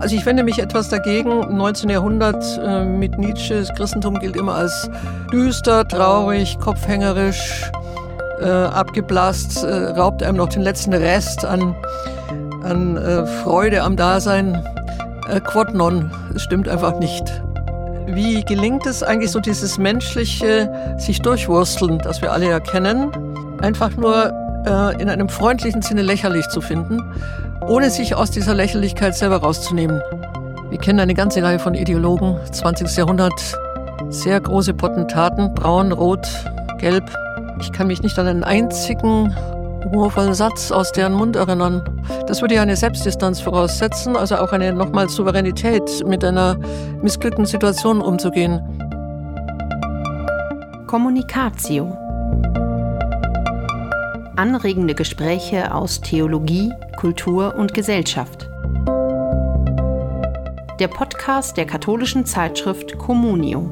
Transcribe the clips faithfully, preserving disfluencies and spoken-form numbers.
Also ich wende mich etwas dagegen. Im neunzehnten Jahrhundert äh, mit Nietzsche, das Christentum gilt immer als düster, traurig, kopfhängerisch, äh, abgeblasst, äh, raubt einem noch den letzten Rest an, an äh, Freude am Dasein. Äh, Quod non, es stimmt einfach nicht. Wie gelingt es eigentlich so dieses menschliche sich durchwursteln, das wir alle ja kennen, einfach nur äh, in einem freundlichen Sinne lächerlich zu finden, ohne sich aus dieser Lächerlichkeit selber rauszunehmen. Wir kennen eine ganze Reihe von Ideologen, zwanzigsten Jahrhundert, sehr große Potentaten, braun, rot, gelb. Ich kann mich nicht an einen einzigen humorvollen Satz aus deren Mund erinnern. Das würde ja eine Selbstdistanz voraussetzen, also auch eine nochmal Souveränität, mit einer missglückten Situation umzugehen. Kommunikatio. Anregende Gespräche aus Theologie, Kultur und Gesellschaft. Der Podcast der katholischen Zeitschrift Communio.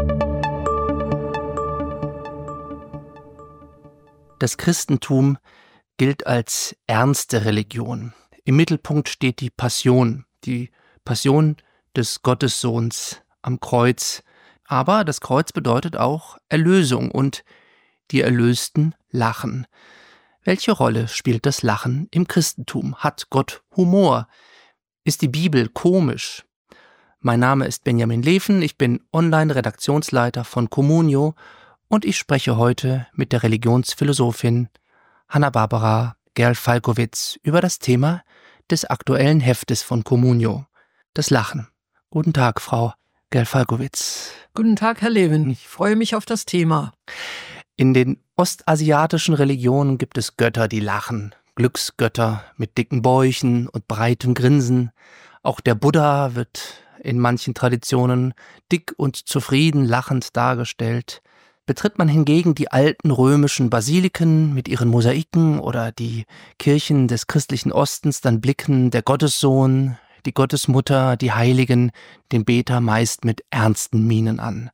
Das Christentum gilt als ernste Religion. Im Mittelpunkt steht die Passion, die Passion des Gottessohns am Kreuz. Aber das Kreuz bedeutet auch Erlösung und die Erlösten lachen. Welche Rolle spielt das Lachen im Christentum? Hat Gott Humor? Ist die Bibel komisch? Mein Name ist Benjamin Leven, ich bin Online-Redaktionsleiter von Communio und ich spreche heute mit der Religionsphilosophin Hanna-Barbara Gerl-Falkowitz über das Thema des aktuellen Heftes von Communio, das Lachen. Guten Tag, Frau Gerl-Falkowitz. Guten Tag, Herr Leven. Ich freue mich auf das Thema. In den ostasiatischen Religionen gibt es Götter, die lachen. Glücksgötter mit dicken Bäuchen und breitem Grinsen. Auch der Buddha wird in manchen Traditionen dick und zufrieden lachend dargestellt. Betritt man hingegen die alten römischen Basiliken mit ihren Mosaiken oder die Kirchen des christlichen Ostens, dann blicken der Gottessohn, die Gottesmutter, die Heiligen den Beter meist mit ernsten Mienen an.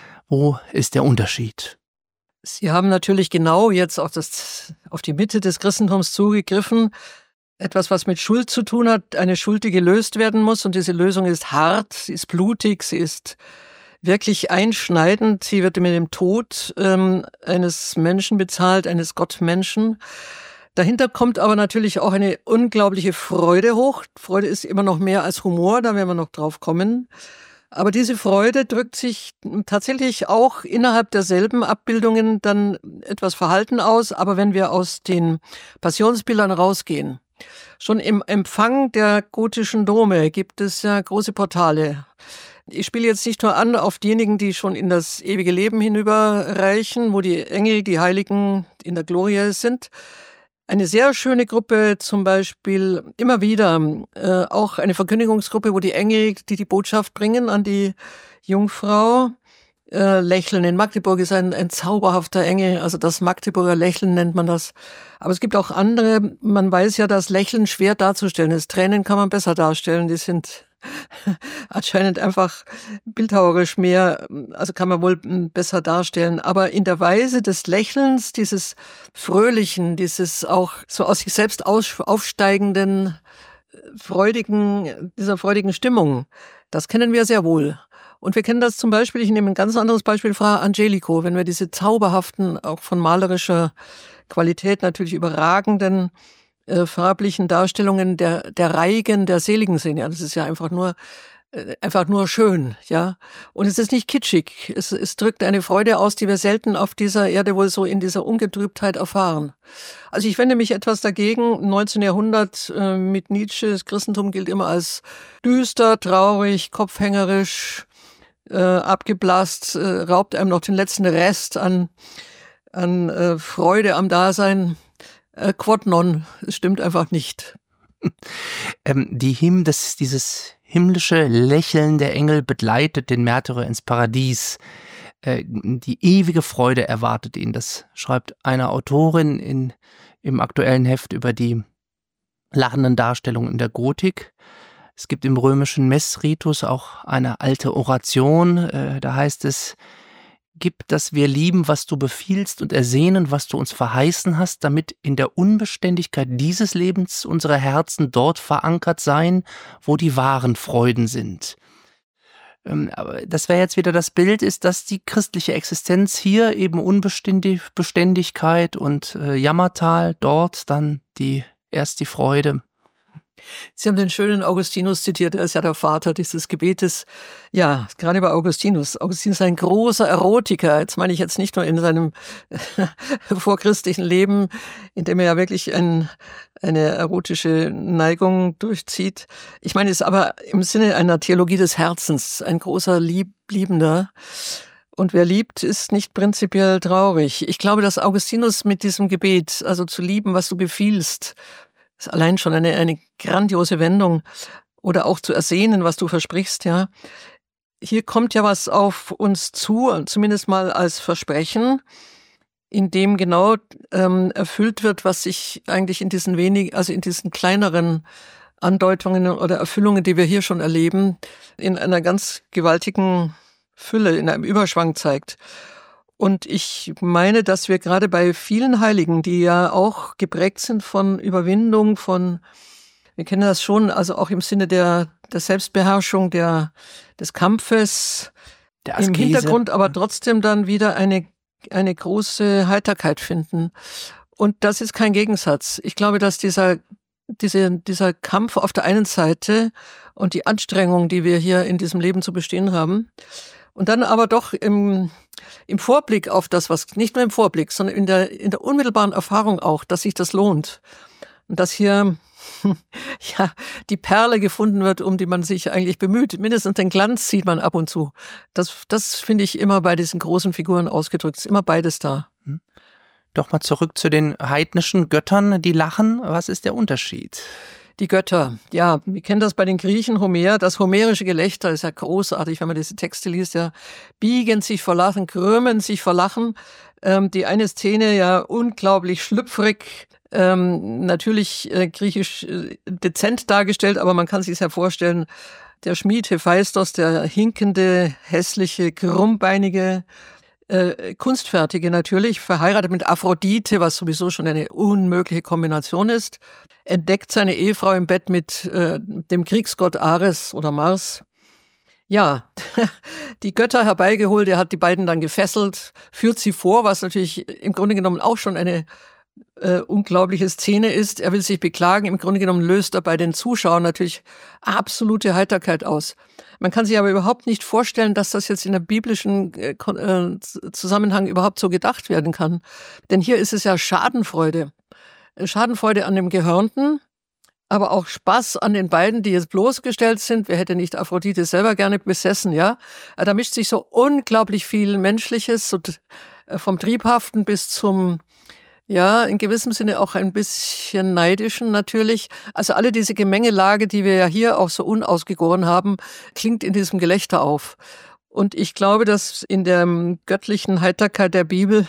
Wo ist der Unterschied? Sie haben natürlich genau jetzt auf, das, auf die Mitte des Christentums zugegriffen. Etwas, was mit Schuld zu tun hat, eine Schuld, die gelöst werden muss. Und diese Lösung ist hart, sie ist blutig, sie ist wirklich einschneidend. Sie wird mit dem Tod ähm, eines Menschen bezahlt, eines Gottmenschen. Dahinter kommt aber natürlich auch eine unglaubliche Freude hoch. Freude ist immer noch mehr als Humor, da werden wir noch drauf kommen. Aber diese Freude drückt sich tatsächlich auch innerhalb derselben Abbildungen dann etwas Verhalten aus. Aber wenn wir aus den Passionsbildern rausgehen, schon im Empfang der gotischen Dome gibt es ja große Portale. Ich spiele jetzt nicht nur an auf diejenigen, die schon in das ewige Leben hinüberreichen, wo die Engel, die Heiligen in der Glorie sind. Eine sehr schöne Gruppe, zum Beispiel immer wieder äh, auch eine Verkündigungsgruppe, wo die Engel, die die Botschaft bringen an die Jungfrau, äh, lächeln. In Magdeburg ist ein, ein zauberhafter Engel, also das Magdeburger Lächeln nennt man das. Aber es gibt auch andere, man weiß ja, dass Lächeln schwer darzustellen ist. Tränen kann man besser darstellen, die sind anscheinend einfach bildhauerisch mehr, also kann man wohl besser darstellen. Aber in der Weise des Lächelns, dieses Fröhlichen, dieses auch so aus sich selbst aufsteigenden, freudigen, dieser freudigen Stimmung, das kennen wir sehr wohl. Und wir kennen das zum Beispiel, ich nehme ein ganz anderes Beispiel, Fra Angelico, wenn wir diese zauberhaften, auch von malerischer Qualität natürlich überragenden, Äh, farblichen Darstellungen der der Reigen, der Seligen sehen. Ja, das ist ja einfach nur äh, einfach nur schön, ja. Und es ist nicht kitschig. Es, es drückt eine Freude aus, die wir selten auf dieser Erde wohl so in dieser Ungetrübtheit erfahren. Also ich wende mich etwas dagegen. Im neunzehnten Jahrhundert äh, mit Nietzsche, das Christentum gilt immer als düster, traurig, kopfhängerisch, äh, abgeblasst, äh, raubt einem noch den letzten Rest an an äh, Freude am Dasein. Äh, Quod non, es stimmt einfach nicht. ähm, die Hymn, das, dieses himmlische Lächeln der Engel begleitet den Märtyrer ins Paradies. Äh, die ewige Freude erwartet ihn. Das schreibt eine Autorin in, im aktuellen Heft über die lachenden Darstellungen in der Gotik. Es gibt im römischen Messritus auch eine alte Oration, äh, da heißt es: Gib, dass wir lieben, was du befiehlst und ersehnen, was du uns verheißen hast, damit in der Unbeständigkeit dieses Lebens unsere Herzen dort verankert seien, wo die wahren Freuden sind. Ähm, aber das wäre jetzt wieder das Bild, ist, dass die christliche Existenz hier eben Unbeständigkeit und äh, Jammertal, dort dann die erst die Freude. Sie haben den schönen Augustinus zitiert, er ist ja der Vater dieses Gebetes. Ja, gerade bei Augustinus. Augustinus ist ein großer Erotiker. Jetzt meine ich jetzt nicht nur in seinem vorchristlichen Leben, in dem er ja wirklich ein, eine erotische Neigung durchzieht. Ich meine es aber im Sinne einer Theologie des Herzens, ein großer Lieb Liebender. Und wer liebt, ist nicht prinzipiell traurig. Ich glaube, dass Augustinus mit diesem Gebet, also zu lieben, was du befiehlst, ist allein schon eine, eine grandiose Wendung. Oder auch zu ersehnen, was du versprichst, ja. Hier kommt ja was auf uns zu, zumindest mal als Versprechen, in dem genau ähm, erfüllt wird, was sich eigentlich in diesen wenigen, also in diesen kleineren Andeutungen oder Erfüllungen, die wir hier schon erleben, in einer ganz gewaltigen Fülle, in einem Überschwang zeigt. Und ich meine, dass wir gerade bei vielen Heiligen, die ja auch geprägt sind von Überwindung, von, wir kennen das schon, also auch im Sinne der, der Selbstbeherrschung, der, des Kampfes, Der im Askese. Hintergrund aber trotzdem dann wieder eine, eine große Heiterkeit finden. Und das ist kein Gegensatz. Ich glaube, dass dieser, diese, dieser Kampf auf der einen Seite und die Anstrengung, die wir hier in diesem Leben zu bestehen haben, und dann aber doch im, im Vorblick auf das, was, nicht nur im Vorblick, sondern in der, in der unmittelbaren Erfahrung auch, dass sich das lohnt. Und dass hier, ja, die Perle gefunden wird, um die man sich eigentlich bemüht. Mindestens den Glanz sieht man ab und zu. Das, das finde ich immer bei diesen großen Figuren ausgedrückt. Ist immer beides da. Doch mal zurück zu den heidnischen Göttern, die lachen. Was ist der Unterschied? Die Götter, ja, wir kennen das bei den Griechen, Homer, das homerische Gelächter ist ja großartig, wenn man diese Texte liest, ja, biegen sich vor Lachen, krümmen sich vor Lachen. Ähm, die eine Szene ja unglaublich schlüpfrig, ähm, natürlich äh, griechisch äh, dezent dargestellt, aber man kann sich ja vorstellen, der Schmied Hephaistos, der hinkende, hässliche, krummbeinige, äh, Kunstfertige natürlich, verheiratet mit Aphrodite, was sowieso schon eine unmögliche Kombination ist, entdeckt seine Ehefrau im Bett mit äh, dem Kriegsgott Ares oder Mars. Ja, die Götter herbeigeholt, er hat die beiden dann gefesselt, führt sie vor, was natürlich im Grunde genommen auch schon eine äh, unglaubliche Szene ist. Er will sich beklagen, im Grunde genommen löst er bei den Zuschauern natürlich absolute Heiterkeit aus. Man kann sich aber überhaupt nicht vorstellen, dass das jetzt in der biblischen äh, Zusammenhang überhaupt so gedacht werden kann. Denn hier ist es ja Schadenfreude. Schadenfreude an dem Gehörnten, aber auch Spaß an den beiden, die jetzt bloßgestellt sind. Wer hätte nicht Aphrodite selber gerne besessen, ja? Da mischt sich so unglaublich viel Menschliches, so vom Triebhaften bis zum, ja, in gewissem Sinne auch ein bisschen Neidischen natürlich. Also alle diese Gemengelage, die wir ja hier auch so unausgegoren haben, klingt in diesem Gelächter auf. Und ich glaube, dass in der göttlichen Heiterkeit der Bibel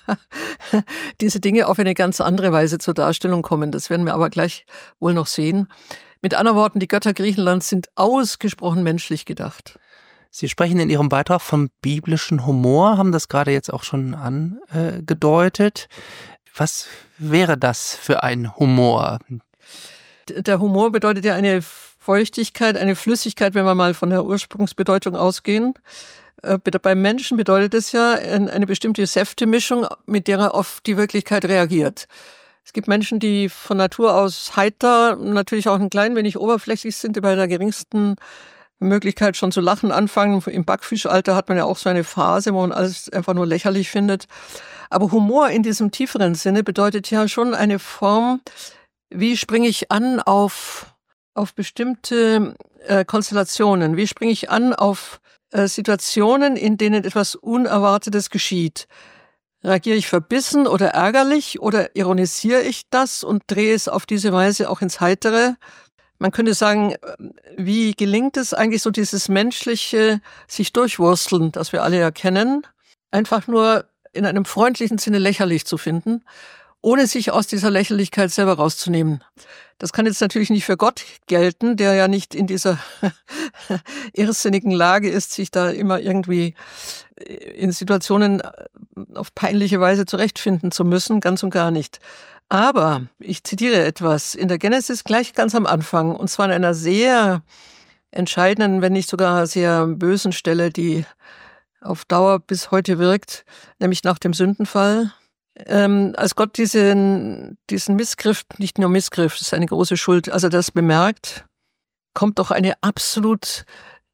diese Dinge auf eine ganz andere Weise zur Darstellung kommen. Das werden wir aber gleich wohl noch sehen. Mit anderen Worten, die Götter Griechenlands sind ausgesprochen menschlich gedacht. Sie sprechen in Ihrem Beitrag vom biblischen Humor, haben das gerade jetzt auch schon angedeutet. Was wäre das für ein Humor? Der Humor bedeutet ja eine Feuchtigkeit, eine Flüssigkeit, wenn wir mal von der Ursprungsbedeutung ausgehen. Äh, beim Menschen bedeutet es ja eine bestimmte Säftemischung, mit der er auf die Wirklichkeit reagiert. Es gibt Menschen, die von Natur aus heiter, natürlich auch ein klein wenig oberflächlich sind, die bei der geringsten Möglichkeit schon zu lachen anfangen. Im Backfischalter hat man ja auch so eine Phase, wo man alles einfach nur lächerlich findet. Aber Humor in diesem tieferen Sinne bedeutet ja schon eine Form, wie springe ich an auf auf bestimmte äh, Konstellationen? Wie springe ich an auf äh, Situationen, in denen etwas Unerwartetes geschieht? Reagiere ich verbissen oder ärgerlich oder ironisiere ich das und drehe es auf diese Weise auch ins Heitere? Man könnte sagen, wie gelingt es eigentlich so dieses menschliche sich durchwursteln, das wir alle ja kennen, einfach nur in einem freundlichen Sinne lächerlich zu finden, ohne sich aus dieser Lächerlichkeit selber rauszunehmen. Das kann jetzt natürlich nicht für Gott gelten, der ja nicht in dieser irrsinnigen Lage ist, sich da immer irgendwie in Situationen auf peinliche Weise zurechtfinden zu müssen, ganz und gar nicht. Aber ich zitiere etwas in der Genesis gleich ganz am Anfang, und zwar an einer sehr entscheidenden, wenn nicht sogar sehr bösen Stelle, die auf Dauer bis heute wirkt, nämlich nach dem Sündenfall. Ähm, als Gott diesen, diesen Missgriff, nicht nur Missgriff, das ist eine große Schuld, also das bemerkt, kommt doch eine absolut,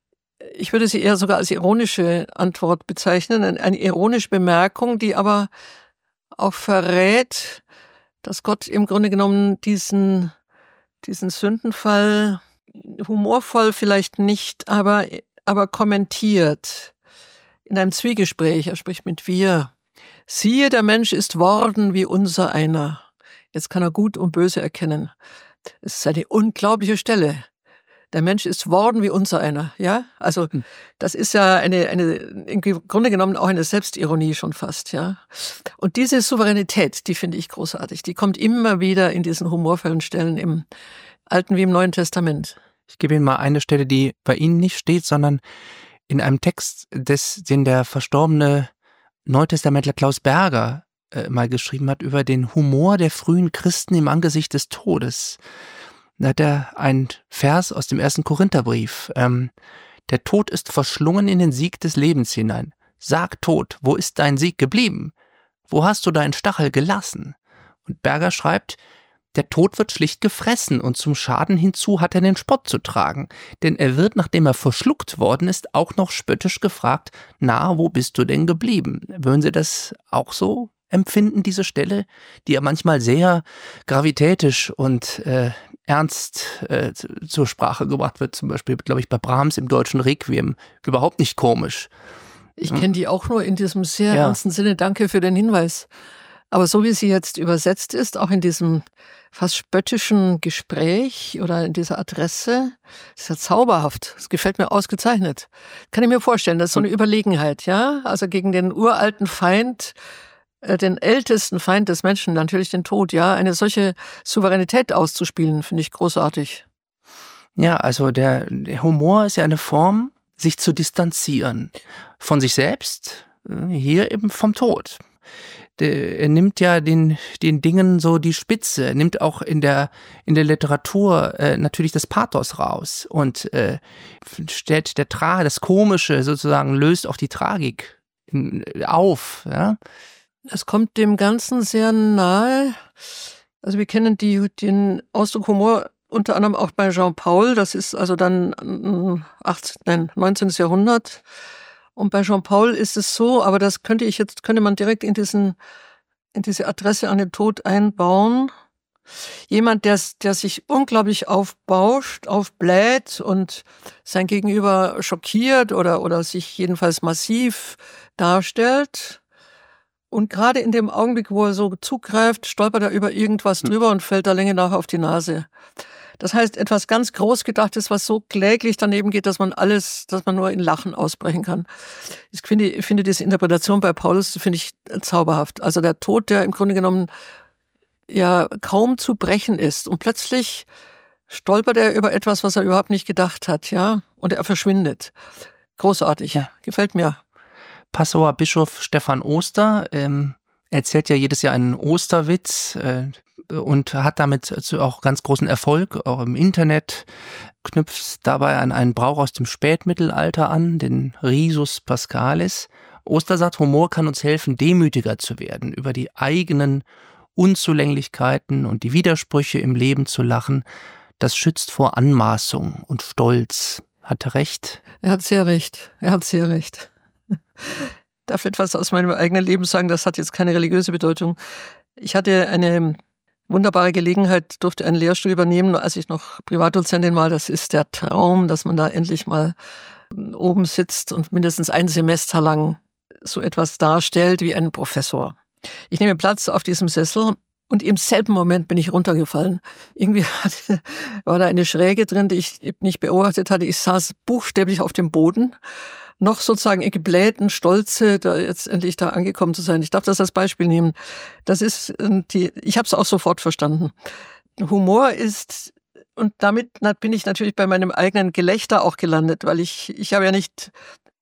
ich würde sie eher sogar als ironische Antwort bezeichnen, eine ironische Bemerkung, die aber auch verrät, dass Gott im Grunde genommen diesen, diesen Sündenfall humorvoll vielleicht nicht, aber, aber kommentiert in einem Zwiegespräch. Er spricht mit wir. Siehe, der Mensch ist worden wie unser einer. Jetzt kann er Gut und Böse erkennen. Es ist eine unglaubliche Stelle. Der Mensch ist worden wie unser einer, ja? Also, das ist ja eine, eine, im Grunde genommen auch eine Selbstironie schon fast, ja? Und diese Souveränität, die finde ich großartig. Die kommt immer wieder in diesen humorvollen Stellen im Alten wie im Neuen Testament. Ich gebe Ihnen mal eine Stelle, die bei Ihnen nicht steht, sondern in einem Text, des, den der verstorbene Neutestamentler Klaus Berger äh, mal geschrieben hat über den Humor der frühen Christen im Angesicht des Todes. Da hat er einen Vers aus dem ersten Korintherbrief. Ähm, der Tod ist verschlungen in den Sieg des Lebens hinein. Sag Tod, wo ist dein Sieg geblieben? Wo hast du deinen Stachel gelassen? Und Berger schreibt, der Tod wird schlicht gefressen und zum Schaden hinzu hat er den Spott zu tragen. Denn er wird, nachdem er verschluckt worden ist, auch noch spöttisch gefragt, na, wo bist du denn geblieben? Würden Sie das auch so empfinden, diese Stelle, die ja manchmal sehr gravitätisch und äh, ernst äh, zur Sprache gebracht wird, zum Beispiel, glaube ich, bei Brahms im deutschen Requiem, überhaupt nicht komisch. Ich kenne die auch nur in diesem sehr Ja. ernsten Sinne. Danke für den Hinweis. Aber so wie sie jetzt übersetzt ist, auch in diesem fast spöttischen Gespräch oder in dieser Adresse, ist ja zauberhaft. Das gefällt mir ausgezeichnet. Kann ich mir vorstellen, das ist so eine Überlegenheit, ja? Also gegen den uralten Feind, äh, den ältesten Feind des Menschen, natürlich den Tod, ja? Eine solche Souveränität auszuspielen, finde ich großartig. Ja, also der, der Humor ist ja eine Form, sich zu distanzieren von sich selbst, äh, hier eben vom Tod. Der, er nimmt ja den, den Dingen so die Spitze, er nimmt auch in der, in der Literatur äh, natürlich das Pathos raus und äh, stellt der Tra das Komische sozusagen, löst auch die Tragik in, auf. Ja? Es kommt dem Ganzen sehr nahe. Also wir kennen die, den Ausdruck Humor unter anderem auch bei Jean Paul, das ist also dann achtzehnten, nein, neunzehnten. Jahrhundert. Und bei Jean Paul ist es so, aber das könnte ich jetzt, könnte man direkt in diesen, in diese Adresse an den Tod einbauen. Jemand, der, der sich unglaublich aufbauscht, aufbläht und sein Gegenüber schockiert oder, oder sich jedenfalls massiv darstellt. Und gerade in dem Augenblick, wo er so zugreift, stolpert er über irgendwas drüber und fällt der Länge nach auf die Nase. Das heißt, etwas ganz Großgedachtes, was so kläglich daneben geht, dass man alles, dass man nur in Lachen ausbrechen kann. Ich finde, ich finde diese Interpretation bei Paulus, finde ich zauberhaft. Also der Tod, der im Grunde genommen ja kaum zu brechen ist. Und plötzlich stolpert er über etwas, was er überhaupt nicht gedacht hat, ja. Und er verschwindet. Großartig, ja. Gefällt mir. Passauer Bischof Stefan Oster ähm, erzählt ja jedes Jahr einen Osterwitz äh, und hat damit auch ganz großen Erfolg, auch im Internet, knüpft dabei an einen Brauch aus dem Spätmittelalter an, den Risus Paschalis. Oster sagt, Humor kann uns helfen, demütiger zu werden, über die eigenen Unzulänglichkeiten und die Widersprüche im Leben zu lachen. Das schützt vor Anmaßung und Stolz. Hat er recht? Er hat sehr recht. Er hat sehr recht. Darf etwas aus meinem eigenen Leben sagen, das hat jetzt keine religiöse Bedeutung. Ich hatte eine wunderbare Gelegenheit, durfte einen Lehrstuhl übernehmen, als ich noch Privatdozentin war. Das ist der Traum, dass man da endlich mal oben sitzt und mindestens ein Semester lang so etwas darstellt wie ein Professor. Ich nehme Platz auf diesem Sessel und im selben Moment bin ich runtergefallen. Irgendwie hatte, war da eine Schräge drin, die ich nicht beobachtet hatte. Ich saß buchstäblich auf dem Boden, noch sozusagen in geblähten Stolze, da jetzt endlich da angekommen zu sein. Ich darf das als Beispiel nehmen. Das ist die, ich habe es auch sofort verstanden. Humor ist, und damit bin ich natürlich bei meinem eigenen Gelächter auch gelandet, weil ich, ich habe ja nicht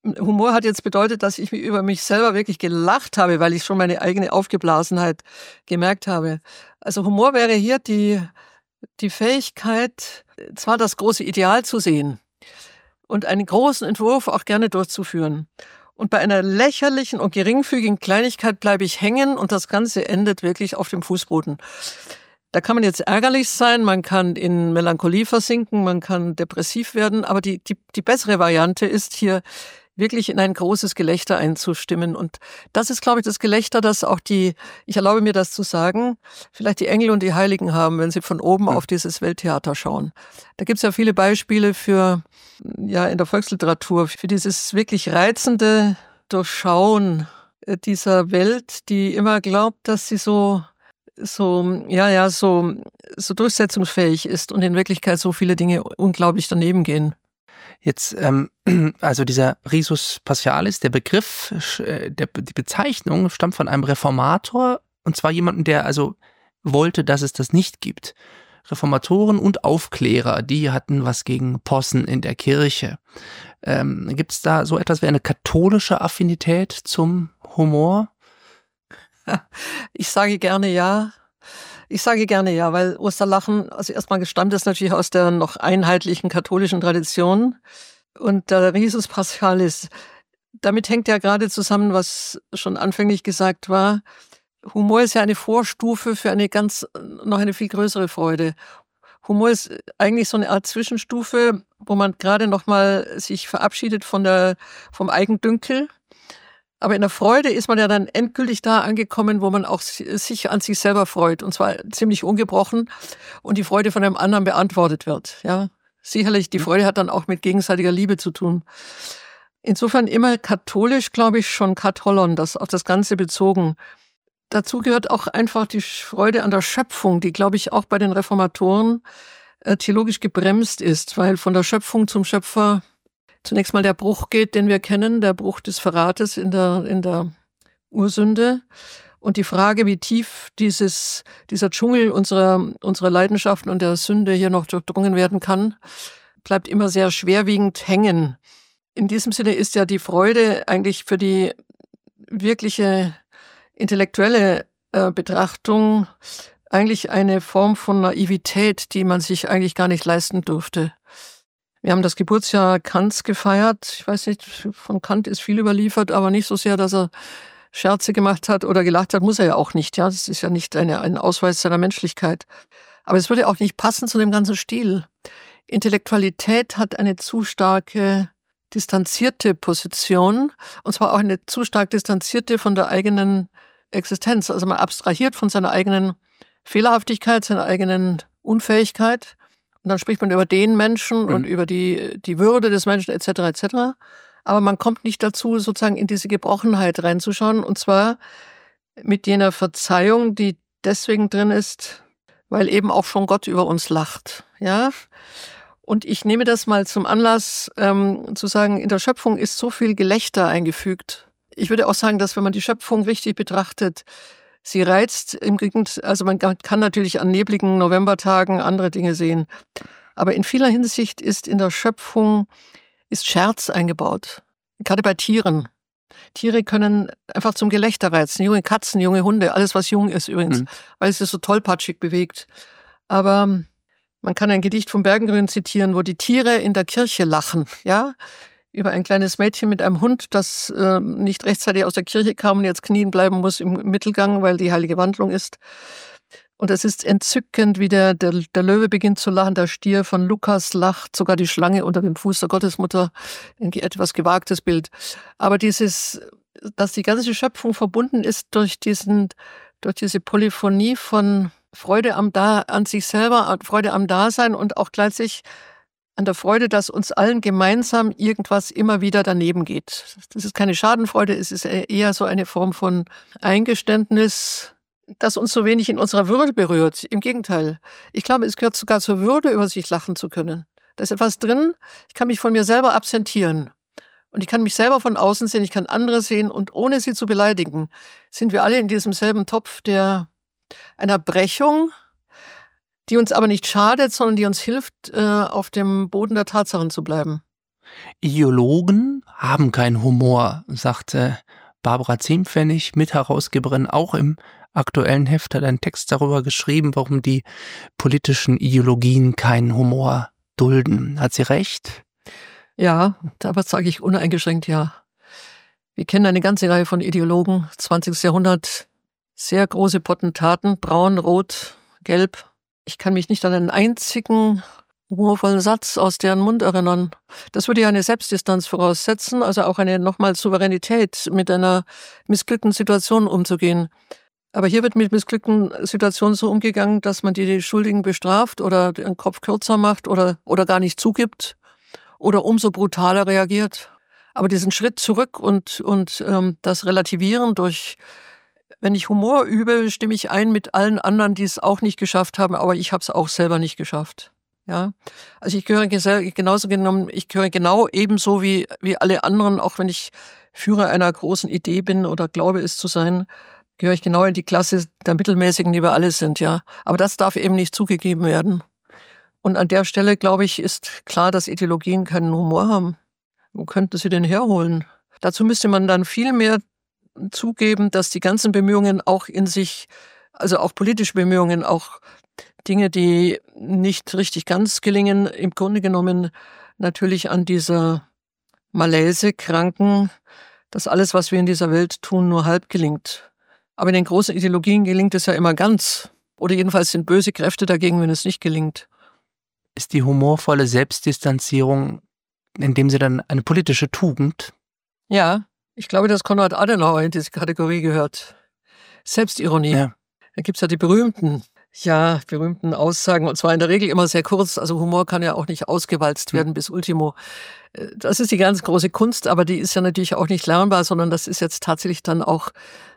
Humor hat jetzt bedeutet, dass ich über mich selber wirklich gelacht habe, weil ich schon meine eigene Aufgeblasenheit gemerkt habe. Also Humor wäre hier die, die Fähigkeit, zwar das große Ideal zu sehen und einen großen Entwurf auch gerne durchzuführen. Und bei einer lächerlichen und geringfügigen Kleinigkeit bleibe ich hängen und das Ganze endet wirklich auf dem Fußboden. Da kann man jetzt ärgerlich sein, man kann in Melancholie versinken, man kann depressiv werden, aber die, die, die bessere Variante ist hier wirklich in ein großes Gelächter einzustimmen. Und das ist, glaube ich, das Gelächter, das auch die, ich erlaube mir das zu sagen, vielleicht die Engel und die Heiligen haben, wenn sie von oben auf dieses Welttheater schauen. Da gibt es ja viele Beispiele für, ja, in der Volksliteratur, für dieses wirklich reizende Durchschauen dieser Welt, die immer glaubt, dass sie so so, ja, ja, so, so durchsetzungsfähig ist und in Wirklichkeit so viele Dinge unglaublich daneben gehen. Jetzt, ähm, also dieser Risus Paschalis, der Begriff, der, die Bezeichnung stammt von einem Reformator, und zwar jemanden, der also wollte, dass es das nicht gibt. Reformatoren und Aufklärer, die hatten was gegen Possen in der Kirche. Ähm, gibt es da so etwas wie eine katholische Affinität zum Humor? Ich sage gerne ja. Ich sage gerne ja, weil Osterlachen, also erstmal gestammt ist natürlich aus der noch einheitlichen katholischen Tradition. Und der Risus Paschalis, damit hängt ja gerade zusammen, was schon anfänglich gesagt war. Humor ist ja eine Vorstufe für eine ganz, noch eine viel größere Freude. Humor ist eigentlich so eine Art Zwischenstufe, wo man gerade noch mal sich verabschiedet von der, vom Eigendünkel. Aber in der Freude ist man ja dann endgültig da angekommen, wo man auch sich an sich selber freut. Und zwar ziemlich ungebrochen und die Freude von einem anderen beantwortet wird. Ja, sicherlich, die Freude hat dann auch mit gegenseitiger Liebe zu tun. Insofern immer katholisch, glaube ich, schon Katholon, das auf das Ganze bezogen. Dazu gehört auch einfach die Freude an der Schöpfung, die, glaube ich, auch bei den Reformatoren äh, theologisch gebremst ist, weil von der Schöpfung zum Schöpfer zunächst mal der Bruch geht, den wir kennen, der Bruch des Verrates in der, in der Ursünde. Und die Frage, wie tief dieses, dieser Dschungel unserer, unserer Leidenschaften und der Sünde hier noch durchdrungen werden kann, bleibt immer sehr schwerwiegend hängen. In diesem Sinne ist ja die Freude eigentlich für die wirkliche intellektuelle äh, Betrachtung eigentlich eine Form von Naivität, die man sich eigentlich gar nicht leisten durfte. Wir haben das Geburtsjahr Kants gefeiert. Ich weiß nicht, von Kant ist viel überliefert, aber nicht so sehr, dass er Scherze gemacht hat oder gelacht hat, muss er ja auch nicht. Ja, das ist ja nicht eine, ein Ausweis seiner Menschlichkeit. Aber es würde auch nicht passen zu dem ganzen Stil. Intellektualität hat eine zu starke, distanzierte Position, und zwar auch eine zu stark distanzierte von der eigenen Existenz. Also man abstrahiert von seiner eigenen Fehlerhaftigkeit, seiner eigenen Unfähigkeit. Und dann spricht man über den Menschen und mhm. über die, die Würde des Menschen et cetera et cetera. Aber man kommt nicht dazu, sozusagen in diese Gebrochenheit reinzuschauen. Und zwar mit jener Verzeihung, die deswegen drin ist, weil eben auch schon Gott über uns lacht. Ja. Und ich nehme das mal zum Anlass, ähm, zu sagen, in der Schöpfung ist so viel Gelächter eingefügt. Ich würde auch sagen, dass wenn man die Schöpfung richtig betrachtet, sie reizt im Gegend, also man kann natürlich an nebligen Novembertagen andere Dinge sehen. Aber in vieler Hinsicht ist in der Schöpfung ist Scherz eingebaut. Gerade bei Tieren. Tiere können einfach zum Gelächter reizen. Junge Katzen, junge Hunde, alles was jung ist übrigens, mhm. weil es sich so tollpatschig bewegt. Aber man kann ein Gedicht vom Bergengrün zitieren, wo die Tiere in der Kirche lachen, ja, über ein kleines Mädchen mit einem Hund, das äh, nicht rechtzeitig aus der Kirche kam und jetzt knien bleiben muss im Mittelgang, weil die heilige Wandlung ist. Und es ist entzückend, wie der, der, der Löwe beginnt zu lachen, der Stier von Lukas lacht, sogar die Schlange unter dem Fuß der Gottesmutter, ein etwas gewagtes Bild. Aber dieses, dass die ganze Schöpfung verbunden ist durch diesen, durch diese Polyphonie von Freude am da, an sich selber, Freude am Dasein und auch gleichzeitig an der Freude, dass uns allen gemeinsam irgendwas immer wieder daneben geht. Das ist keine Schadenfreude, es ist eher so eine Form von Eingeständnis, das uns so wenig in unserer Würde berührt. Im Gegenteil. Ich glaube, es gehört sogar zur Würde, über sich lachen zu können. Da ist etwas drin, ich kann mich von mir selber absentieren. Und ich kann mich selber von außen sehen, ich kann andere sehen und ohne sie zu beleidigen, sind wir alle in diesem selben Topf der einer Brechung, die uns aber nicht schadet, sondern die uns hilft, auf dem Boden der Tatsachen zu bleiben. Ideologen haben keinen Humor, sagte Barbara Ziempfennig, Mitherausgeberin, auch im aktuellen Heft, hat einen Text darüber geschrieben, warum die politischen Ideologien keinen Humor dulden. Hat sie recht? Ja, aber sage ich uneingeschränkt ja. Wir kennen eine ganze Reihe von Ideologen, zwanzigstes Jahrhundert, sehr große Potentaten, braun, rot, gelb. Ich kann mich nicht an einen einzigen humorvollen Satz aus deren Mund erinnern. Das würde ja eine Selbstdistanz voraussetzen, also auch eine nochmal Souveränität, mit einer missglückten Situation umzugehen. Aber hier wird mit missglückten Situationen so umgegangen, dass man die Schuldigen bestraft oder den Kopf kürzer macht oder, oder gar nicht zugibt oder umso brutaler reagiert. Aber diesen Schritt zurück und, und ähm, das Relativieren durch, wenn ich Humor übe, stimme ich ein mit allen anderen, die es auch nicht geschafft haben, aber ich habe es auch selber nicht geschafft. Ja, also ich gehöre genauso genommen, ich gehöre genau ebenso wie, wie alle anderen, auch wenn ich Führer einer großen Idee bin oder glaube es zu sein, gehöre ich genau in die Klasse der Mittelmäßigen, die wir alle sind, ja. Aber das darf eben nicht zugegeben werden. Und an der Stelle, glaube ich, ist klar, dass Ideologien keinen Humor haben. Wo könnten sie den herholen? Dazu müsste man dann viel mehr zugeben, dass die ganzen Bemühungen auch in sich, also auch politische Bemühungen, auch Dinge, die nicht richtig ganz gelingen, im Grunde genommen natürlich an dieser Malaise kranken, dass alles, was wir in dieser Welt tun, nur halb gelingt. Aber in den großen Ideologien gelingt es ja immer ganz. Oder jedenfalls sind böse Kräfte dagegen, wenn es nicht gelingt. Ist die humorvolle Selbstdistanzierung, indem sie dann eine politische Tugend? Ja, ich glaube, dass Konrad Adenauer in diese Kategorie gehört. Selbstironie. Ja. Da gibt's ja die berühmten, ja, berühmten Aussagen, und zwar in der Regel immer sehr kurz. Also Humor kann ja auch nicht ausgewalzt werden hm. bis Ultimo. Das ist die ganz große Kunst, aber die ist ja natürlich auch nicht lernbar, sondern das ist jetzt tatsächlich dann auch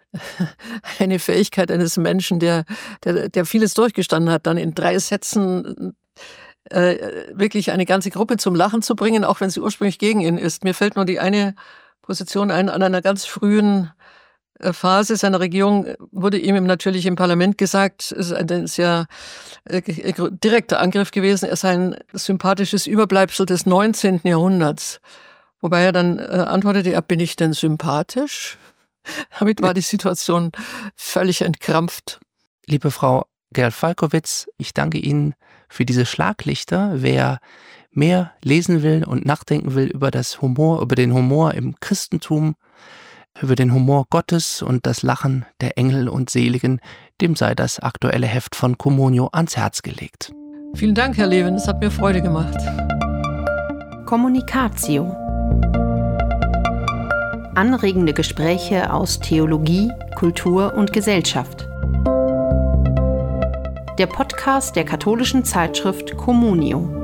eine Fähigkeit eines Menschen, der, der, der vieles durchgestanden hat, dann in drei Sätzen äh, wirklich eine ganze Gruppe zum Lachen zu bringen, auch wenn sie ursprünglich gegen ihn ist. Mir fällt nur die eine Position ein, an einer ganz frühen äh, Phase seiner Regierung wurde ihm natürlich im Parlament gesagt, es ist ein sehr äh, direkter Angriff gewesen, er sei ein sympathisches Überbleibsel des neunzehnten Jahrhunderts. Wobei er dann äh, antwortete, ja, bin ich denn sympathisch? Damit war die Situation völlig entkrampft. Liebe Frau Gerl-Falkowitz, ich danke Ihnen für diese Schlaglichter. Wer mehr lesen will und nachdenken will über das Humor, über den Humor im Christentum, über den Humor Gottes und das Lachen der Engel und Seligen, dem sei das aktuelle Heft von Communio ans Herz gelegt. Vielen Dank, Herr Levin, es hat mir Freude gemacht. Kommunikatio. Anregende Gespräche aus Theologie, Kultur und Gesellschaft. Der Podcast der katholischen Zeitschrift Communio.